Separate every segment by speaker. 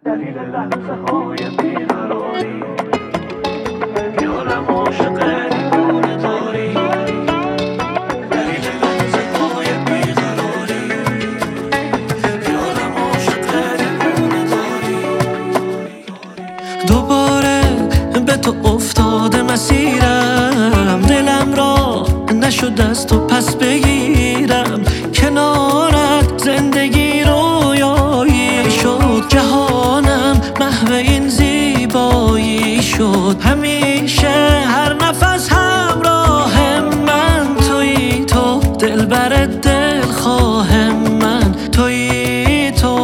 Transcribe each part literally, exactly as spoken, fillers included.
Speaker 1: دلیل لحظه های بیقراری یارم عاشق دیوونه داری. دلیل لحظه های بیقراری یارم عاشق دیوونه داری. دوباره به تو افتاده مسیرم، دلم را نشد از تو پس بگیرم. کنارت زندگی رویایی شد، جهانم محو این زیبایی شد. همیشه هر نفس همراه من تویی تو، دلبر دلخواه من تویی تو.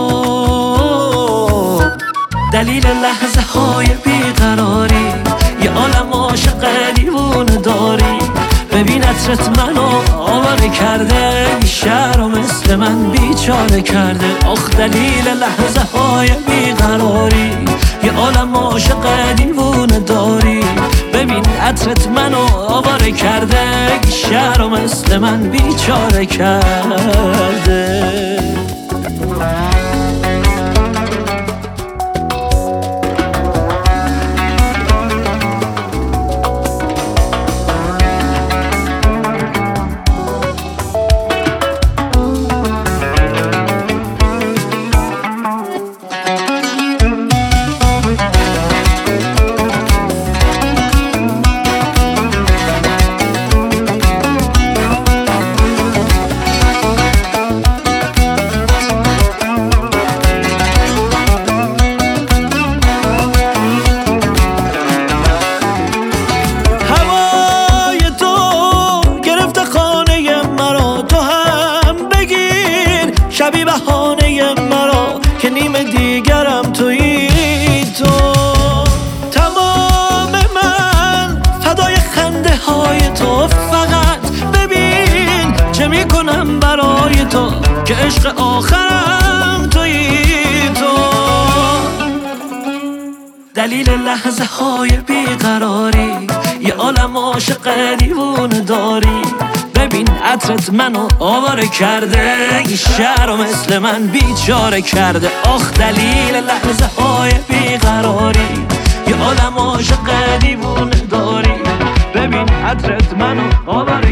Speaker 1: دلیل لحظه های بیقراری یه عالم عاشق دیوونه داری. ببین عطرت منو آواره کرده، شهر رو مثل من بیچاره کرده. آخ دلیل لحظه های بیقراری یه عالم عاشق دیوونه داری. ببین عطرت منو آواره کرده، شهر رو مثل من بیچاره کرده. شبی بهانه مرا که نیم دیگرم تویی تو. تمام من فدای خنده های تو، فقط ببین چه میکنم برای تو که عشق آخرم تویی تو. دلیل لحظه های بیقراری یه عالم عاشق دیوونه داری. ببین عطرت منو آواره کرده، این شهر رو مثل من بیچاره کرده. آخ دلیل لحظه های بیقراری یه عالم عاشق دیوونه داری. ببین عطرت منو آواره